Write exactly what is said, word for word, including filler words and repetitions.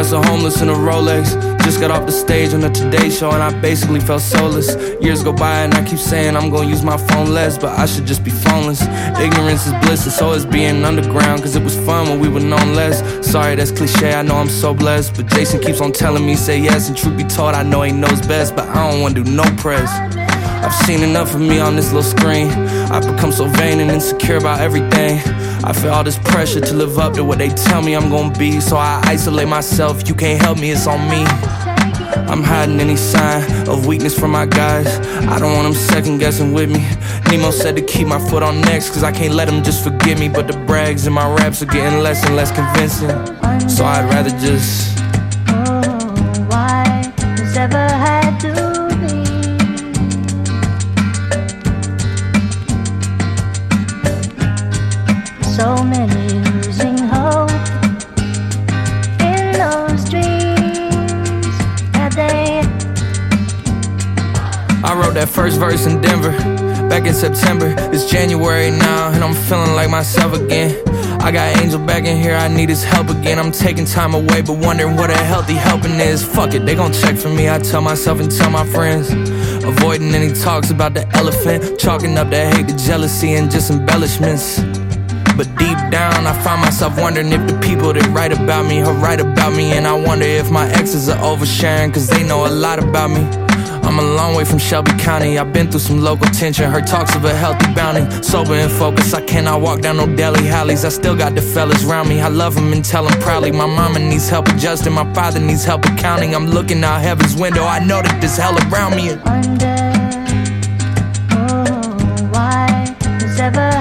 hustle homeless in a Rolex. Just got off the stage on the Today Show and I basically felt soulless. Years go by and I keep saying I'm gonna use my phone less, but I should just be phoneless. Ignorance is bliss and so is being underground, cause it was fun when we were known less. Sorry that's cliche, I know I'm so blessed, but Jason keeps on telling me say yes. And truth be told, I know he knows best, but I don't wanna do no press. I've seen enough of me on this little screen. I've become so vain and insecure about everything. I feel all this pressure to live up to what they tell me I'm gonna be, so I isolate myself. You can't help me, it's on me. I'm hiding any sign of weakness from my guys. I don't want them second guessing with me. Nemo said to keep my foot on next, cause I can't let them just forget me. But the brags in my raps are getting less and less convincing, so I'd rather just Oh, why this ever had to be? So many losing hope in those dreams that they. I wrote that first verse in Denver back in September. It's January now and I'm feeling like myself again. I got Angel back in here, I need his help again. I'm taking time away but wondering what a healthy helping is. Fuck it, they gon' check for me, I tell myself and tell my friends. Avoiding any talks about the elephant, chalking up the hate, the jealousy and just embellishments. But deep down I find myself wondering if the people that write about me are right about me. And I wonder if my exes are oversharing, cause they know a lot about me. I'm a long way from Shelby County, I've been through some local tension. Heard talks of a healthy bounty, sober and focused. I cannot walk down no deli alleys. I still got the fellas around me, I love them and tell them proudly. My mama needs help adjusting, my father needs help accounting. I'm looking out heaven's window, I know that there's hell around me. Wonder, oh, why this ever